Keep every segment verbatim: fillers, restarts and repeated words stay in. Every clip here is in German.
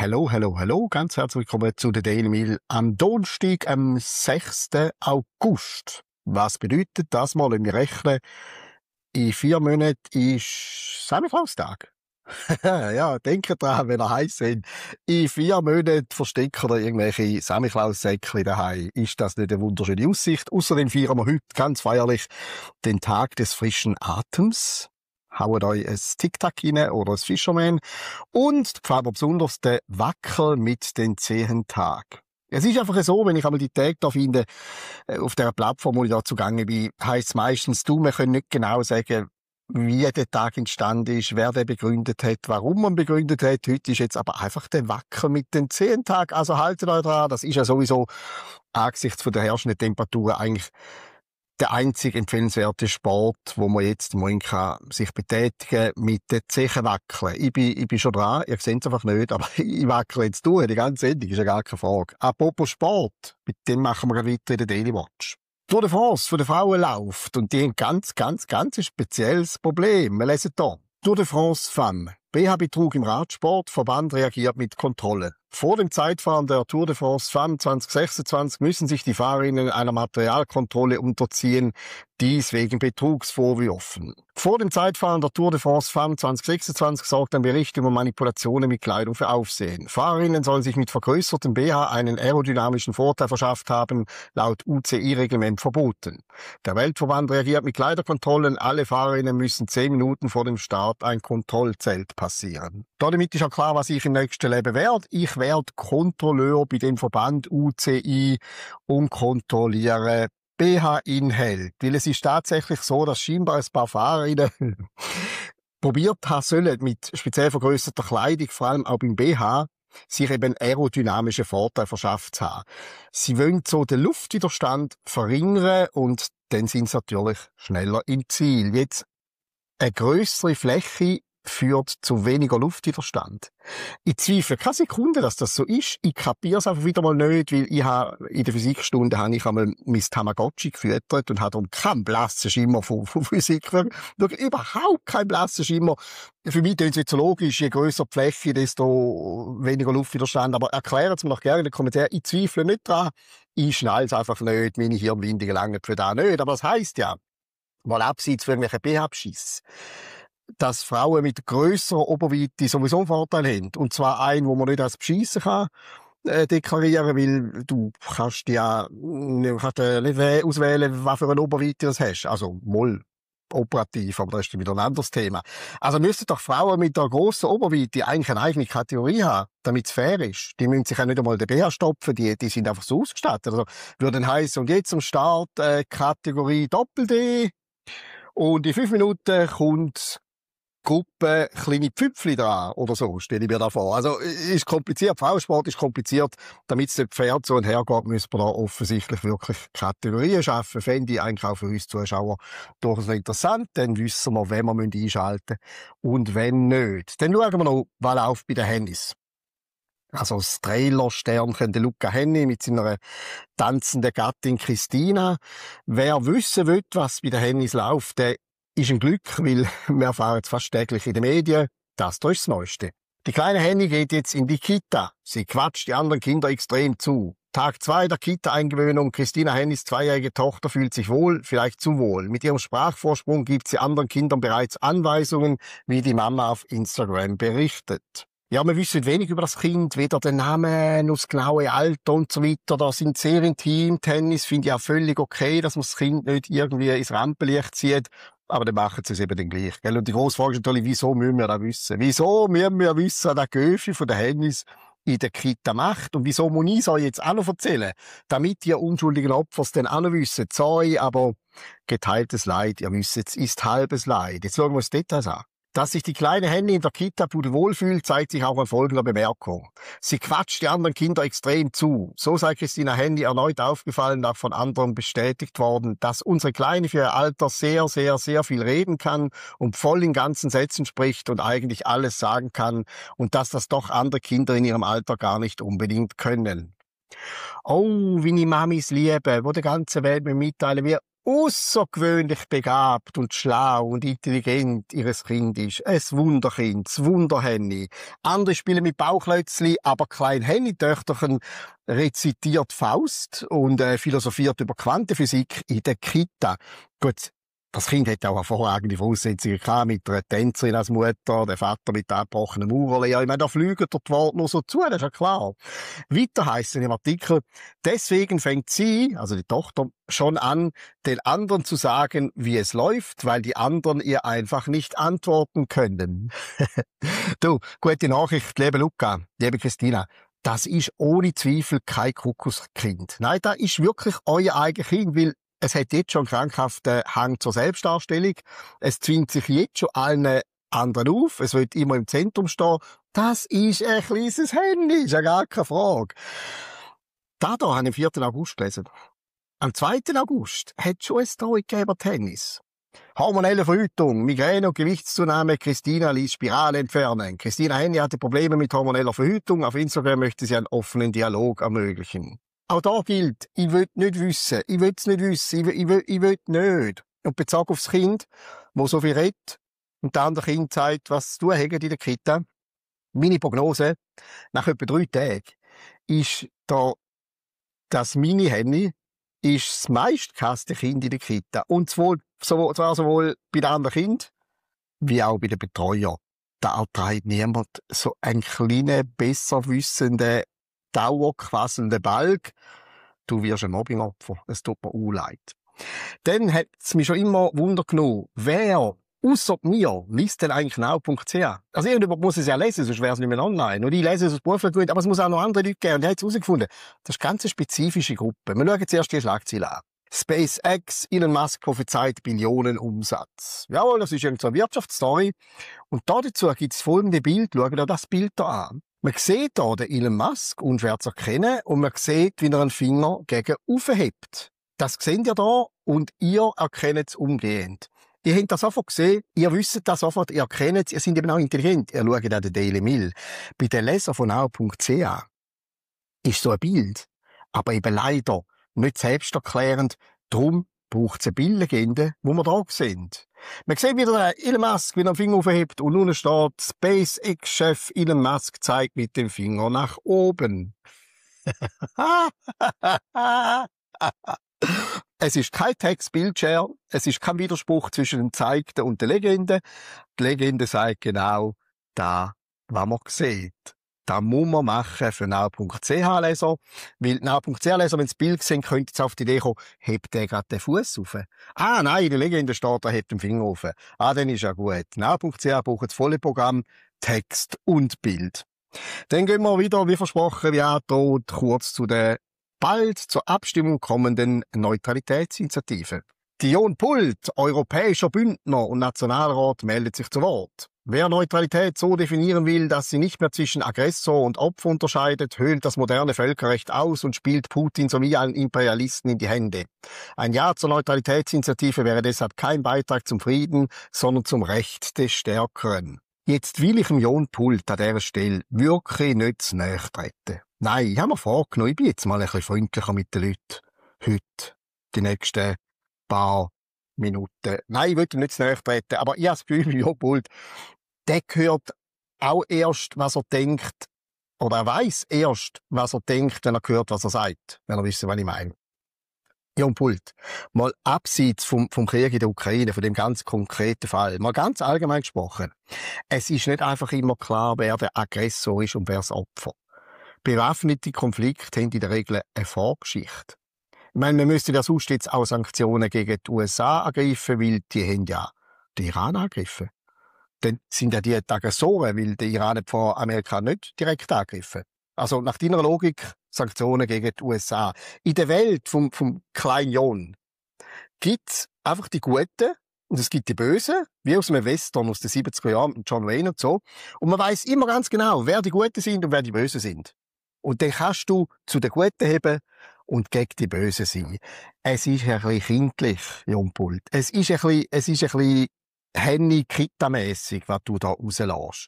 Hallo, hallo, hallo, ganz herzlich willkommen zu der Daily Mail am Donnerstag, am sechsten August. Was bedeutet das mal, wenn wir rechnen? In vier Monaten ist Samichlaustag. Ja, denkt dran, wenn ihr heiß seid. In vier Monaten verstecken ihr irgendwelche Samichlaus-Säckchen daheim. Ist das nicht eine wunderschöne Aussicht? Außerdem feiern wir heute ganz feierlich den Tag des frischen Atems. Haut euch ein Tic-Tac rein oder ein Fisherman. Und gefällt mir besonders der Wackel mit den zehn Tagen. Es ist einfach so, wenn ich einmal die Tage da finde, auf der Plattform, wo ich da zugange bin, heisst es meistens, du, wir können nicht genau sagen, wie der Tag entstanden ist, wer den begründet hat, warum man begründet hat. Heute ist jetzt aber einfach der Wackel mit den zehn Tagen. Also haltet euch dran, das ist ja sowieso angesichts von der herrschenden Temperaturen eigentlich der einzig empfehlenswerte Sport, wo man jetzt im Moment kann sich betätigen mit den Zechen wackeln. Ich bin, ich bin schon dran, ihr seht es einfach nicht, aber ich wackle jetzt durch, die ganze Sendung, ist ja gar keine Frage. Apropos Sport, mit dem machen wir gleich weiter in der Daily Watch. Tour de France von den Frauen läuft und die haben ganz, ganz, ganz ein spezielles Problem. Wir lesen hier. Tour de France Femme. B H-Betrug im Radsport. Verband reagiert mit Kontrolle. Vor dem Zeitfahren der Tour de France Femme zwanzig sechsundzwanzig müssen sich die Fahrerinnen einer Materialkontrolle unterziehen, dies wegen Betrugsvorwürfen. Vor dem Zeitfahren der Tour de France Femme zwanzig sechsundzwanzig sorgt ein Bericht über Manipulationen mit Kleidung für Aufsehen. Fahrerinnen sollen sich mit vergrößertem B H einen aerodynamischen Vorteil verschafft haben, laut U C I-Reglement verboten. Der Weltverband reagiert mit Kleiderkontrollen. Alle Fahrerinnen müssen zehn Minuten vor dem Start ein Kontrollzelt passieren. Damit ist auch klar, was ich im nächsten Leben werde. Ich werde Kontrolleur bei dem Verband U C I und kontrolliere B H-Inhalt. Weil es ist tatsächlich so, dass scheinbar ein paar Fahrerinnen probiert haben sollen, mit speziell vergrösserter Kleidung, vor allem auch beim B H, sich eben aerodynamische Vorteile verschafft zu haben. Sie wollen so den Luftwiderstand verringern und dann sind sie natürlich schneller im Ziel. Jetzt eine grössere Fläche führt zu weniger Luftwiderstand. Ich zweifle keine Sekunde, dass das so ist. Ich kapiere es einfach wieder mal nicht, weil ich habe, in der Physikstunde habe ich einmal mein Tamagotchi gefüttert und habe darum keinen blassen Schimmer von, von Physik. Wirklich überhaupt keinen blassen Schimmer. Für mich klingt es jetzt so logisch, je grösser die Fläche, desto weniger Luftwiderstand. Aber erklären Sie mir doch gerne in den Kommentaren. Ich zweifle nicht dran. Ich schnall es einfach nicht. Meine Hirnwindungen langen für das nicht. Aber das heisst ja, mal abseits von irgendwelchen B H-Beschiss, dass Frauen mit grösserer Oberweite sowieso einen Vorteil haben. Und zwar einen, wo man nicht als Beschissen kann, äh, deklarieren, weil du kannst ja, kannst ja nicht auswählen, was für eine Oberweite du hast. Also, mal operativ, aber das ist wieder ein anderes Thema. Also müssten doch Frauen mit einer grossen Oberweite eigentlich eine eigene Kategorie haben, damit es fair ist. Die müssen sich ja nicht einmal den B H stopfen, die, die sind einfach so ausgestattet. Also, würde dann heissen, und jetzt zum Start, äh, Kategorie Doppel-D. Und in fünf Minuten kommt Gruppe kleine Pfüpfli dran oder so, stelle ich mir da vor. Also, ist kompliziert. Frauensport ist kompliziert. Damit es nicht Pferd so und her geht, müssen wir da offensichtlich wirklich Kategorien schaffen. Fände ich eigentlich auch für uns Zuschauer durchaus interessant. Dann wissen wir, wenn wir einschalten müssen und wenn nicht. Dann schauen wir noch, was läuft bei den Hennis. Also das Trailer-Sternchen, der Luca Henny mit seiner tanzenden Gattin Christina. Wer wissen will, was bei den Hennys läuft, der ist ein Glück, weil wir erfahren es fast täglich in den Medien. Das hier ist das Neueste. Die kleine Henny geht jetzt in die Kita. Sie quatscht die anderen Kinder extrem zu. Tag zwei der Kita-Eingewöhnung. Christina Hennys zweijährige Tochter fühlt sich wohl, vielleicht zu wohl. Mit ihrem Sprachvorsprung gibt sie anderen Kindern bereits Anweisungen, wie die Mama auf Instagram berichtet. Ja, wir wissen wenig über das Kind, weder den Namen, noch das genaue Alter und so weiter. Da sind sehr intim. Tennis finde ich auch völlig okay, dass man das Kind nicht irgendwie ins Rampenlicht zieht. Aber dann machen sie es eben dann gleich. Gell? Und die grosse Frage ist natürlich, wieso müssen wir das wissen? Wieso müssen wir wissen, was der Göfi von der Hennis in der Kita macht? Und wieso muss ich es euch jetzt auch noch erzählen? Damit ihr unschuldigen Opfer es dann auch noch wissen. Sorry, aber geteiltes Leid, ihr wisst, es ist halbes Leid. Jetzt schauen wir uns Details an. Dass sich die kleine Henny in der Kita pudelwohl fühlt, zeigt sich auch an folgender Bemerkung. Sie quatscht die anderen Kinder extrem zu. So sei Christina Henny erneut aufgefallen, auch von anderen bestätigt worden, dass unsere Kleine für ihr Alter sehr, sehr, sehr viel reden kann und voll in ganzen Sätzen spricht und eigentlich alles sagen kann und dass das doch andere Kinder in ihrem Alter gar nicht unbedingt können. Oh, wie ich Mamis liebe, wo der ganze Welt mir mitteilen, wie außergewöhnlich begabt und schlau und intelligent ihres Kind ist. Ein Wunderkind, das Wunderhenni. Andere spielen mit Bauchlötzli, aber klein Henni-Töchterchen rezitiert Faust und äh, philosophiert über Quantenphysik in der Kita. Gut, das Kind hat auch hervorragende Voraussetzungen gehabt, mit einer Tänzerin als Mutter, der Vater mit abgebrochenem Maurerlehrer. Ich meine, da fliegen die Worte nur so zu, das ist ja klar. Weiter heisst es im Artikel, deswegen fängt sie, also die Tochter, schon an, den anderen zu sagen, wie es läuft, weil die anderen ihr einfach nicht antworten können. Du, gute Nachricht, liebe Luca, liebe Christina. Das ist ohne Zweifel kein Kuckuckskind. Nein, das ist wirklich euer eigenes Kind, weil es hat jetzt schon einen krankhaften Hang zur Selbstdarstellung. Es zwingt sich jetzt schon allen anderen auf. Es wird immer im Zentrum stehen. Das ist ein kleines Handy, ist ja gar keine Frage. Da hier habe ich am vierten August gelesen. Am zweiten August hat es schon eine Story gegeben über Tennis. Hormonelle Verhütung, Migräne und Gewichtszunahme. Christina ließ Spirale entfernen. Christina Henni hatte Probleme mit hormoneller Verhütung. Auf Instagram möchte sie einen offenen Dialog ermöglichen. Auch da gilt, ich will nicht wissen, ich will es nicht wissen, ich will, ich will, ich will nicht. Und bezogen aufs Kind, wo so viel redet, und der andere Kind sagt, was zu tun haben in der Kita. Meine Prognose, nach etwa drei Tagen, ist da, das Mini-Henni, ist das meistgehasste Kind in der Kita. Und zwar, zwar sowohl bei den anderen Kindern, wie auch bei den Betreuern. Da erträgt niemand so einen kleinen, besser wissenden, dauerquasselnden Balg. Du wirst ein Mobbingopfer. Es tut mir auch leid. Dann hat es mich schon immer Wunder genommen, wer ausser mir liest denn eigentlich now punkt c h? Also irgendjemand muss es ja lesen, sonst wäre es nicht mehr online. Und ich lese es aus beruflich, aber es muss auch noch andere Leute geben. Und ich habe es herausgefunden, das ist eine ganz spezifische Gruppe. Wir schauen zuerst die Schlagzeile an. SpaceX, Elon Musk prophezeit Billionen Umsatz. Jawohl, das ist irgendeine so eine Wirtschaftsstory. Und dazu gibt es folgende Bild. Schauen wir das Bild hier an. Man sieht hier den Elon Musk unschwer zu erkennen und man sieht, wie er einen Finger gegen oben hebt. Das seht ihr hier und ihr erkennt es umgehend. Ihr habt das sofort gesehen, ihr wisst das sofort, ihr erkennt es, ihr seid eben auch intelligent. Ihr schaut auch den Daily Mail. Bei den Lesern von now punkt c h ist so ein Bild, aber eben leider nicht selbsterklärend. Darum braucht es eine Bildlegende, wo wir da sind. Man sieht wieder Elon Musk, wie er den Finger aufhebt und nun steht, SpaceX-Chef Elon Musk zeigt mit dem Finger nach oben. Es ist kein Text-Bildshare, es ist kein Widerspruch zwischen dem Zeigten und der Legende. Die Legende sagt genau da, was man sieht. Das muss man machen für now punkt c h-Leser. Weil now punkt c h-Leser, wenn sie das Bild sehen, könnte jetzt auf die Idee kommen, hebt der gerade den Fuß auf. Ah, nein, in der Legende steht, er hebt den Finger auf. Ah, dann ist ja gut. now punkt c h braucht das volle Programm, Text und Bild. Dann gehen wir wieder, wie versprochen, wie angedroht, kurz zu der bald zur Abstimmung kommenden Neutralitätsinitiative. Dion Pult, europäischer Bündner und Nationalrat, meldet sich zu Wort. Wer Neutralität so definieren will, dass sie nicht mehr zwischen Aggressor und Opfer unterscheidet, höhlt das moderne Völkerrecht aus und spielt Putin sowie allen Imperialisten in die Hände. Ein Ja zur Neutralitätsinitiative wäre deshalb kein Beitrag zum Frieden, sondern zum Recht des Stärkeren. Jetzt will ich dem Jon Pult an dieser Stelle wirklich nicht zu nahe treten. Nein, ich habe mir vorgenommen, ich bin jetzt mal ein bisschen freundlicher mit den Leuten. Heute, die nächsten paar Minuten. Nein, ich will ihm nicht zu nahe treten, aber ich habe das Gefühl, Jon Pult, der hört auch erst, was er denkt, oder er weiss erst, was er denkt, wenn er hört, was er sagt, wenn er wisst, was ich meine. Jon Pult, mal abseits vom, vom Krieg in der Ukraine, von dem ganz konkreten Fall, mal ganz allgemein gesprochen. Es ist nicht einfach immer klar, wer der Aggressor ist und wer das Opfer. Bewaffnete Konflikte haben in der Regel eine Vorgeschichte. Ich meine, wir müssten ja sonst jetzt auch Sanktionen gegen die U S A ergreifen, weil die haben ja den Iran angegriffen. Dann sind ja die Aggressoren, weil der Iran hat von Amerika nicht direkt angegriffen. Also nach deiner Logik Sanktionen gegen die U S A. In der Welt vom, vom kleinen Jon gibt's einfach die Guten und es gibt die Bösen, wie aus einem Western aus den siebziger Jahren mit John Wayne und so. Und man weiß immer ganz genau, wer die Guten sind und wer die Bösen sind. Und dann kannst du zu den Guten heben und gegen die Bösen sein. Es ist ein bisschen kindlich, Jon Pult. Es ist ein bisschen, es ist ein bisschen Henni-Kita-mässig, was du da rauslässt.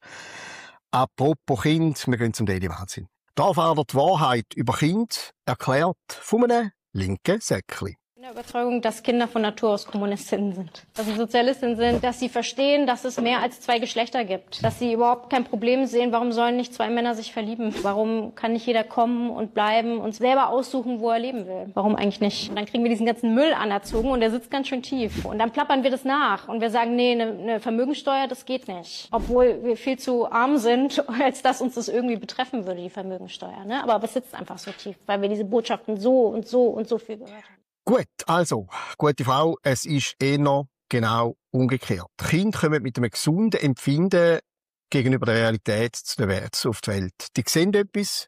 Apropos Kind, wir gehen zum Daily Wahnsinn. Da erfahrt ihr die Wahrheit über Kind, erklärt von einem linken Säckli. No, Überzeugung, dass Kinder von Natur aus Kommunistinnen sind. Dass sie Sozialistinnen sind, dass sie verstehen, dass es mehr als zwei Geschlechter gibt. Dass sie überhaupt kein Problem sehen, warum sollen nicht zwei Männer sich verlieben? Warum kann nicht jeder kommen und bleiben und selber aussuchen, wo er leben will? Warum eigentlich nicht? Und dann kriegen wir diesen ganzen Müll anerzogen und der sitzt ganz schön tief. Und dann plappern wir das nach und wir sagen, nee, eine, eine Vermögensteuer, das geht nicht. Obwohl wir viel zu arm sind, als dass uns das irgendwie betreffen würde, die Vermögensteuer. Ne? Aber es sitzt einfach so tief, weil wir diese Botschaften so und so und so viel gehört haben. Gut, also, gute Frau, es ist eher genau umgekehrt. Die Kinder kommen mit einem gesunden Empfinden gegenüber der Realität zu der Welt, auf die Welt. Die sehen etwas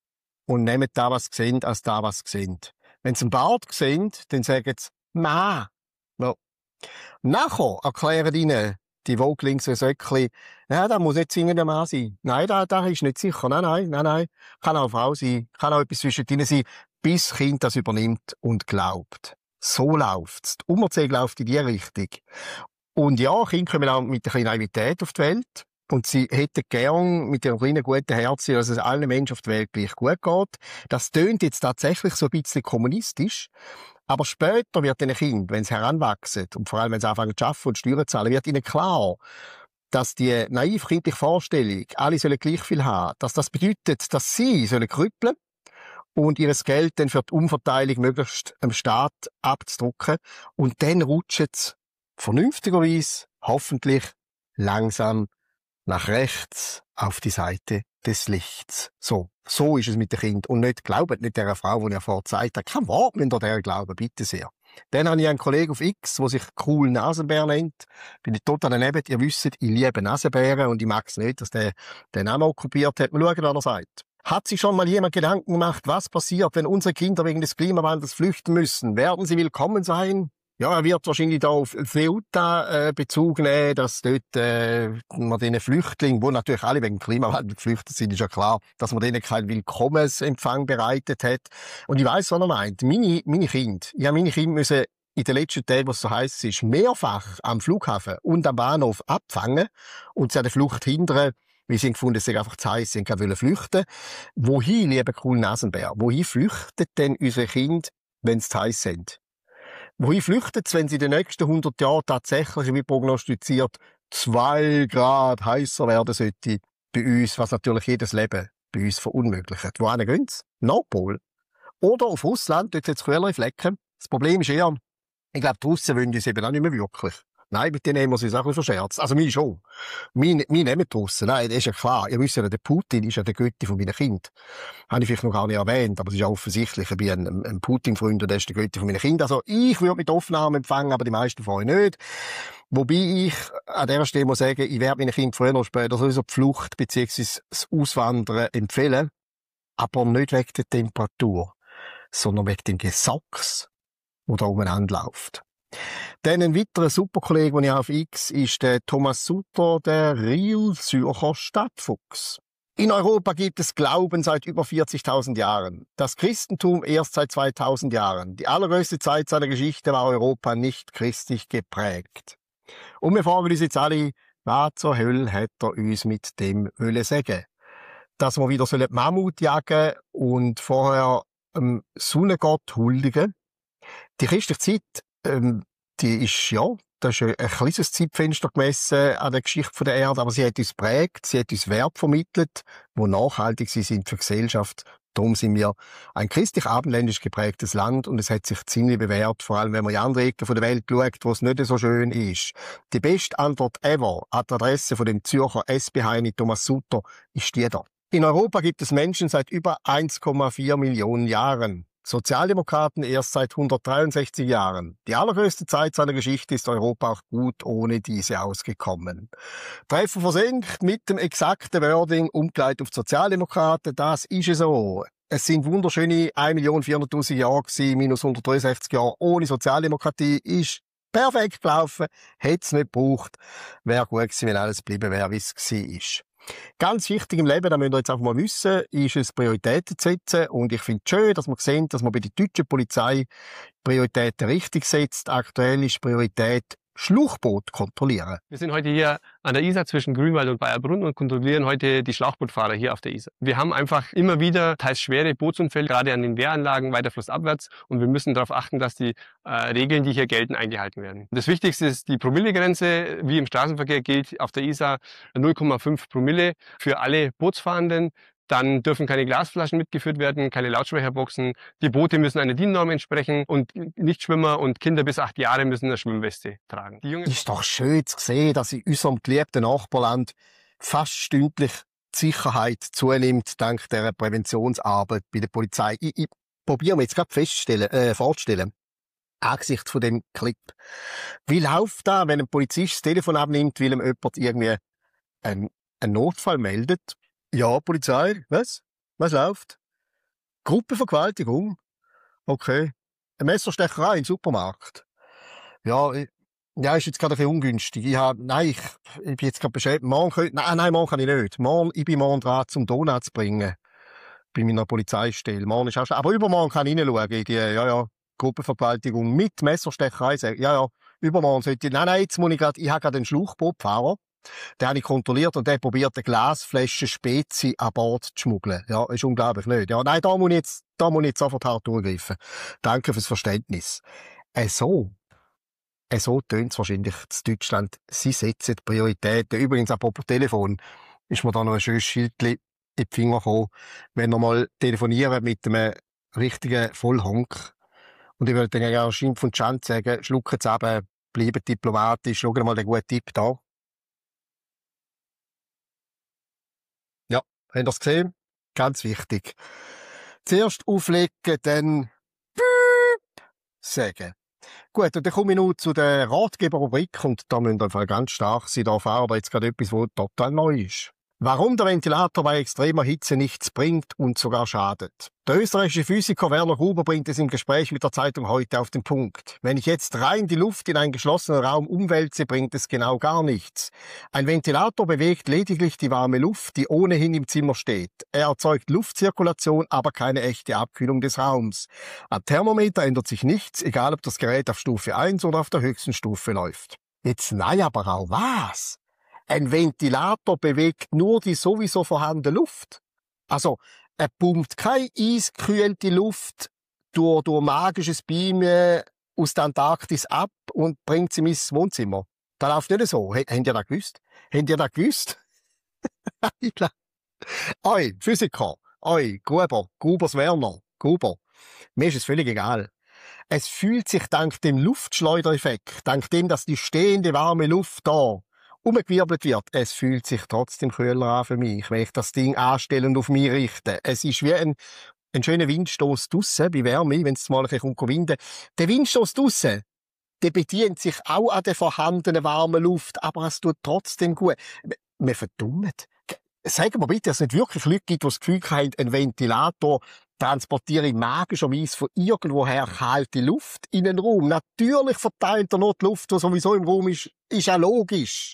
und nehmen da, was sie sehen, als da, was sie sehen. Wenn sie einen Bart sehen, dann sagen sie, Ma. No. Nachher erklären ihnen die Vogelings Söckli, ja, das muss nicht zwingend ein Mann sein. Nein, da, da ist nicht sicher. Nein, nein, nein, nein. Kann auch eine Frau sein. Kann auch etwas zwischen ihnen sein, bis das Kind das übernimmt und glaubt. So läuft's. Die Umerziehung läuft in die Richtung. Und ja, Kinder kommen auch mit einer Naivität auf die Welt. Und sie hätten gern mit ihrem kleinen guten Herzen, dass es allen Menschen auf der Welt gleich gut geht. Das tönt jetzt tatsächlich so ein bisschen kommunistisch. Aber später wird den Kindern, wenn sie heranwachsen, und vor allem, wenn sie anfangen zu arbeiten und Steuern zu zahlen, wird ihnen klar, dass die naiv kindliche Vorstellung, alle sollen gleich viel haben, dass das bedeutet, dass sie sollen krüppeln und ihr Geld dann für die Umverteilung möglichst dem Staat abzudrucken. Und dann rutschen sie vernünftigerweise, hoffentlich, langsam nach rechts auf die Seite des Lichts. So, so ist es mit den Kindern. Und nicht, glaubt nicht der Frau, die ich vorher gesagt habe, kein Wort müsst ihr der glauben, bitte sehr. Dann habe ich einen Kollegen auf X, der sich cool Nasenbär nennt. Bin ich total daneben. Ihr wisst, ich liebe Nasenbären und ich mag es nicht, dass der den Namen okkupiert hat. Mal schauen, was er sagt. Hat sich schon mal jemand Gedanken gemacht, was passiert, wenn unsere Kinder wegen des Klimawandels flüchten müssen? Werden sie willkommen sein? Ja, er wird wahrscheinlich da auf Ceuta äh, Bezug nehmen, dass dort äh, man den Flüchtlingen, wo natürlich alle wegen Klimawandel geflüchtet sind, ist ja klar, dass man denen keinen Willkommensempfang bereitet hat. Und ich weiss, was er meint. Meine, meine Kinder, ich habe meine Kinder müssen in den letzten Tagen, was so heisst, ist mehrfach am Flughafen und am Bahnhof abfangen und sie an der Flucht hindern, weil sie gefunden, es sei einfach zu heiß, sie wollten flüchten. Wohin, lieber coolen Nasenbär? Wohin flüchtet denn unsere Kinder, wenn sie zu heiß sind? Wohin flüchtet es, wenn sie in den nächsten hundert Jahren tatsächlich, wie prognostiziert, zwei Grad heißer werden sollte bei uns, was natürlich jedes Leben bei uns verunmöglicht? Wohin gehen sie? Nordpol. Oder auf Russland, dort hat es kühlere Flecken. Das Problem ist eher, ich glaube, die Russen wollen uns eben auch nicht mehr wirklich. Nein, mit denen haben wir uns auch ein bisschen verscherzt. Also, mich schon. Wir, wir nehmen die Russen. Nein, das ist ja klar. Ihr wisst ja, der Putin ist ja der Götti von meinen Kindern. Habe ich vielleicht noch gar nicht erwähnt, aber es ist ja offensichtlich. Ich bin ein, ein Putin-Freund und der ist der Götti von meinen Kindern. Also, ich würde mit offenen Armen empfangen, aber die meisten von euch nicht. Wobei ich an dieser Stelle muss sagen, ich werde meinen Kindern früher oder später sowieso die Flucht bzw. das Auswandern empfehlen. Aber nicht wegen der Temperatur, sondern wegen dem Gesocks, der da umeinander läuft. Dann ein weiterer Superkollege, den ich auf X, ist der Thomas Sutter, der Real Zürcher Stadtfuchs. In Europa gibt es Glauben seit über vierzigtausend Jahren. Das Christentum erst seit zweitausend Jahren. Die allergrößte Zeit seiner Geschichte war Europa nicht christlich geprägt. Und wir fragen uns jetzt alle, was zur Hölle hat er uns mit dem wollen sagen? Dass wir wieder sollen Mammut jagen und vorher ähm, Sonnengott huldigen. Die christliche Zeit, ähm, die ist, ja, das ist ein, ein kleines Zeitfenster gemessen an der Geschichte der Erde, aber sie hat uns prägt, sie hat uns Wert vermittelt, die nachhaltig sind für die Gesellschaft. Darum sind wir ein christlich-abendländisch geprägtes Land und es hat sich ziemlich bewährt, vor allem wenn man in andere Ecken der Welt schaut, wo es nicht so schön ist. Die beste Antwort ever an die Adresse von dem Zürcher S B-Heini Thomas Sutter ist die da. In Europa gibt es Menschen seit über eins Komma vier Millionen Jahren. Sozialdemokraten erst seit hundertdreiundsechzig Jahren. Die allergrößte Zeit seiner Geschichte ist Europa auch gut ohne diese ausgekommen. Treffer versenkt mit dem exakten Wording umgeleitet auf die Sozialdemokraten. Das ist es so. Es sind wunderschöne eine Million vierhunderttausend Jahre gewesen, minus hundertdreiundsechzig Jahre ohne Sozialdemokratie. Ist perfekt gelaufen. Hätte es nicht gebraucht. Wäre gut gewesen, wenn alles geblieben wäre, wie es war. Ganz wichtig im Leben, da müsst ihr jetzt einfach mal wissen, ist es, Prioritäten zu setzen. Und ich finde es schön, dass wir sehen, dass man bei der deutschen Polizei Prioritäten richtig setzt. Aktuell ist Priorität Schlauchboot kontrollieren. Wir sind heute hier an der Isar zwischen Grünwald und Bayerbrunn und kontrollieren heute die Schlauchbootfahrer hier auf der Isar. Wir haben einfach immer wieder teils schwere Bootsunfälle, gerade an den Wehranlagen weiter flussabwärts, und wir müssen darauf achten, dass die äh, Regeln, die hier gelten, eingehalten werden. Das Wichtigste ist die Promillegrenze, wie im Straßenverkehr gilt auf der Isar null Komma fünf Promille für alle Bootsfahrenden. Dann dürfen keine Glasflaschen mitgeführt werden, keine Lautsprecherboxen. Die Boote müssen einer D I N-Norm entsprechen und Nichtschwimmer und Kinder bis acht Jahre müssen eine Schwimmweste tragen. Die Ist doch schön zu sehen, dass in unserem geliebten Nachbarland fast stündlich die Sicherheit zunimmt dank der Präventionsarbeit bei der Polizei. Ich, ich probiere mir jetzt gerade feststellen, äh, vorzustellen, angesichts von dem Clip. Wie läuft da, wenn ein Polizist das Telefon abnimmt, weil ihm jemand irgendwie einen, einen Notfall meldet? Ja, Polizei, was? Was läuft? Gruppenvergewaltigung? Okay. Eine Messerstecherei im Supermarkt? Ja, ich, ja, ist jetzt gerade ein bisschen ungünstig. Ich hab, nein, ich, ich bin jetzt gerade beschäftigt. Morgen kann, nein, nein, morgen kann ich nicht. Morgen, ich bin morgen dran, zum Donut zu bringen. Bei meiner Polizeistelle. Morgen ist auch schon, aber übermorgen kann ich reinschauen. Die, ja, ja, Gruppenvergewaltigung mit Messerstecherei. Ja, ja, übermorgen sollte ich, nein, nein, jetzt muss ich gerade, ich habe gerade einen Schlauchbootfahrer. Den habe ich kontrolliert und der probiert, eine Glasflasche Spezi an Bord zu schmuggeln. Ja, ist unglaublich nicht. Ja, nein, da muss ich jetzt, da muss ich jetzt sofort hart durchgreifen. Danke fürs Verständnis. Äh, so. Äh, so tönt es wahrscheinlich in Deutschland. Sie setzen die Prioritäten. Übrigens, apropos Telefon, ist mir da noch ein schönes Schildchen in die Finger gekommen. Wenn wir mal telefonieren mit einem richtigen Vollhonk. Und ich würde dann auch Schimpf und Schand sagen, schlucken Sie ab, bleiben diplomatisch, schauen mal den guten Tipp da. Habt ihr das gesehen? Ganz wichtig. Zuerst auflegen, dann Piep sagen. Gut, und dann komme ich nun zu der Ratgeberrubrik und da müsst ihr einfach ganz stark sein. Da erfahren wir jetzt gerade etwas, was total neu ist. Warum der Ventilator bei extremer Hitze nichts bringt und sogar schadet. Der österreichische Physiker Werner Gruber bringt es im Gespräch mit der Zeitung Heute auf den Punkt. Wenn ich jetzt rein die Luft in einen geschlossenen Raum umwälze, bringt es genau gar nichts. Ein Ventilator bewegt lediglich die warme Luft, die ohnehin im Zimmer steht. Er erzeugt Luftzirkulation, aber keine echte Abkühlung des Raums. Am Thermometer ändert sich nichts, egal ob das Gerät auf Stufe eins oder auf der höchsten Stufe läuft. Jetzt nein, aber auch was? Ein Ventilator bewegt nur die sowieso vorhandene Luft. Also, er pumpt keine eiskühlte Luft durch, durch magisches Beamen aus der Antarktis ab und bringt sie in mein Wohnzimmer. Das läuft nicht so. H- Habt ihr das gewusst? Habt ihr das gewusst? Ich glaub. Oi, Physiker, oi, Gruber, Grubers Werner, Gruber. Mir ist es völlig egal. Es fühlt sich dank dem Luftschleudereffekt, dank dem, dass die stehende warme Luft da umgewirbelt wird, es fühlt sich trotzdem kühler an für mich, wenn ich das Ding anstelle und auf mich richte. Es ist wie ein, ein schöner Windstoß draussen, bei Wärme, wenn es mal ein bisschen winden. Der Windstoß draussen, der bedient sich auch an der vorhandenen warmen Luft, aber es tut trotzdem gut. Wir verdummen. Sagen wir bitte, dass es nicht wirklich Leute gibt, die das Gefühl haben, ein Ventilator transportiere magischerweise von irgendwoher kalte Luft in den Raum. Natürlich verteilt er noch die Luft, die sowieso im Raum ist. Ist ja logisch.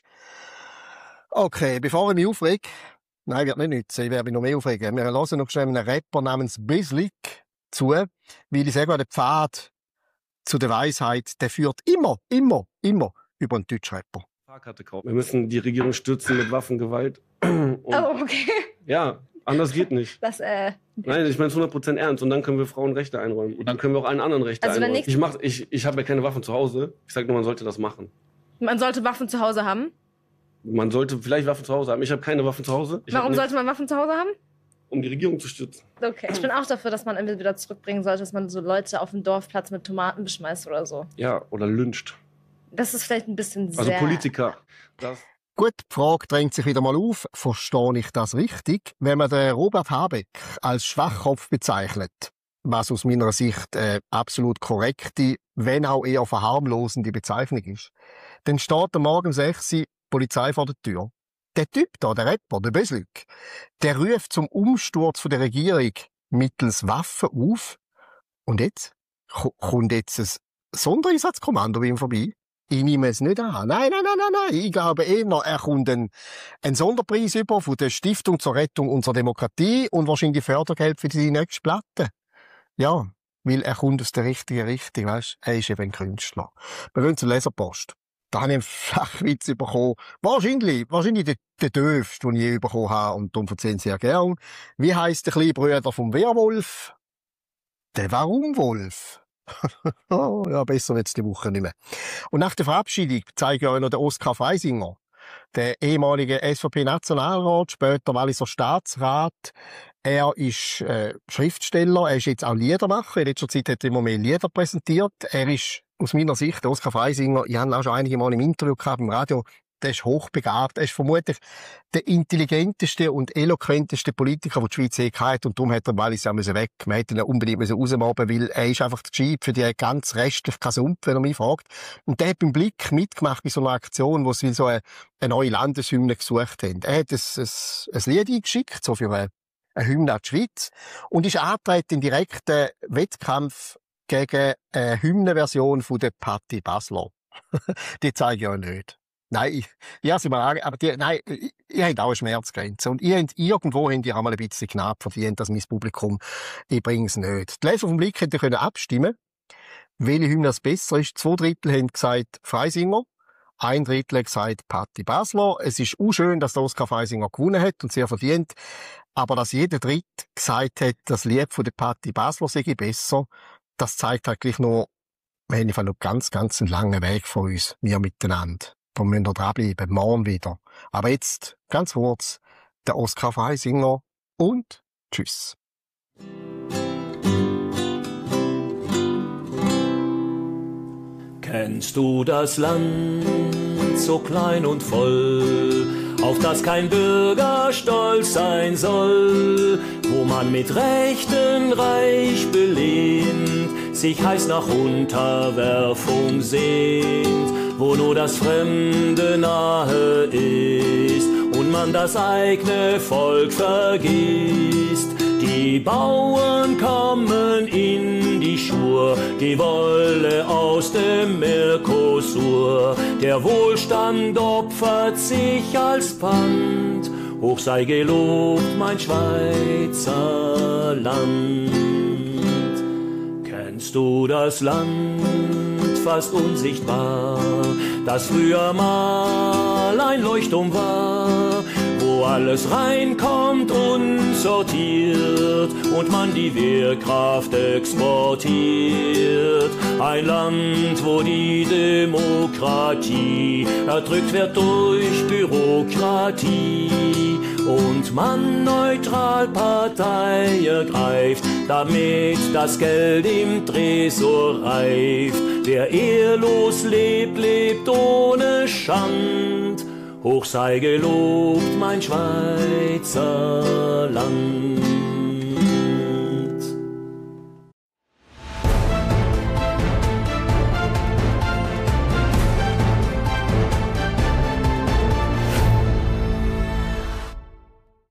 Okay, bevor ich mich aufrege, nein, wird nicht nützen, ich werde mich noch mehr aufregen. Wir hören noch schnell einen Rapper namens Bislik zu, weil ich sage, der Pfad zu der Weisheit, der führt immer, immer, immer über einen Deutschrapper. Fahrkarte kaufen. Wir müssen die Regierung stürzen mit Waffengewalt. Und Oh, okay. ja, anders geht nicht. Das, äh, Nein, ich meine es hundert Prozent ernst. Und dann können wir Frauen Rechte einräumen. Und dann können wir auch allen anderen Rechte Also wenn einräumen. nichts- Ich, mach, ich, ich habe ja keine Waffen zu Hause. Ich sage nur, man sollte das machen. Man sollte Waffen zu Hause haben. Man sollte vielleicht Waffen zu Hause haben. Ich habe keine Waffen zu Hause. Ich Warum hab sollte man Waffen zu Hause haben? Um die Regierung zu stützen. Okay. Ich bin auch dafür, dass man irgendwie wieder zurückbringen sollte, dass man so Leute auf dem Dorfplatz mit Tomaten beschmeißt oder so. Ja, oder lyncht. Das ist vielleicht ein bisschen Also sehr... Politiker. Das Gut, die Frage drängt sich wieder mal auf. Verstehe ich das richtig? Wenn man den Robert Habeck als Schwachkopf bezeichnet, was aus meiner Sicht äh, absolut korrekte, wenn auch eher verharmlosende Bezeichnung ist, dann steht am Morgen um sechs Uhr Polizei vor der Tür. Der Typ da, der Rapper, der Beslik, der ruft zum Umsturz von der Regierung mittels Waffen auf. Und jetzt? Ko- Kommt jetzt ein Sondereinsatzkommando bei ihm vorbei? Ich nehme es nicht an. Nein, nein, nein, nein, nein. Ich glaube eher, er kommt einen, einen Sonderpreis über von der Stiftung zur Rettung unserer Demokratie und wahrscheinlich Fördergeld für die nächste Platte. Ja, weil er kommt aus der richtigen Richtung, weißt? Er ist eben ein Künstler. Wir gehen zur Leserpost. Da habe ich einen Flachwitz bekommen. Wahrscheinlich, wahrscheinlich der, der döfste, den ich je bekommen habe. Und darum erzählen sehr gern. Wie heisst der kleine Bruder vom Werwolf? Der Warumwolf. Ja, besser wird's die Woche nicht mehr. Und nach der Verabschiedung zeige ich euch noch den Oskar Freisinger, der ehemalige S V P-Nationalrat, später Walliser Staatsrat. Er ist äh, Schriftsteller, er ist jetzt auch Liedermacher. In letzter Zeit hat er immer mehr Lieder präsentiert. Er ist aus meiner Sicht, der Oskar Freisinger, ich habe ihn auch schon einige Mal im Interview gehabt im Radio, der ist hochbegabt. Er ist vermutlich der intelligenteste und eloquenteste Politiker, den die Schweiz je hatte. Und darum hat er Wallis ja weg. Man hätte ihn unbedingt rausmobben, weil er ist einfach der Jeep für die ganz restliche Kasump, wenn er mich fragt. Und der hat beim Blick mitgemacht bei so einer Aktion, wo sie so eine, eine neue Landeshymne gesucht haben. Er hat ein, ein, ein Lied eingeschickt, so für eine, eine Hymne an die Schweiz, und ist angetreten in direkten Wettkampf gegen eine Hymnenversion von der Patti Basler. Die zeige ich euch nicht. Nein, ich, ja, sie mal, aber die, nein, ich, ich habe auch eine Schmerzgrenze. Und ihr habt, irgendwo habt ihr auch mal ein bisschen knapp verdient, dass mein Publikum, ich bringe es nicht. Die Leser vom Blick hätten können abstimmen, welche Hymne das besser ist. Zwei Drittel haben gesagt Freisinger, ein Drittel hat gesagt Patti Basler. Es ist auch schön, dass der Oskar Freisinger gewonnen hat und sehr verdient. Aber dass jeder Dritte gesagt hat, das Lied von der Patti Basler sei besser, das zeigt halt gleich nur, wir haben einfach noch ganz, ganz einen langen Weg vor uns, wir miteinander. Da müssen wir dranbleiben, morgen wieder. Aber jetzt, ganz kurz, der Oskar Freisinger und tschüss. Kennst du das Land, so klein und voll, auf das kein Bürger stolz sein soll, wo man mit Rechten reich belehnt, sich heiß nach Unterwerfung sehnt, wo nur das Fremde nahe ist und man das eigene Volk vergisst. Die Bauern kommen in die Schur, die Wolle aus dem Mercosur. Der Wohlstand opfert sich als Pfand, hoch sei gelobt mein Schweizer Land. Kennst du das Land, fast unsichtbar, das früher mal ein Leuchtturm war, wo alles reinkommt und sortiert und man die Wehrkraft exportiert. Ein Land, wo die Demokratie erdrückt wird durch Bürokratie und man neutral Partei ergreift, damit das Geld im Tresor reift. Wer ehrlos lebt, lebt ohne Schand. Hoch sei gelobt mein Schweizer Land.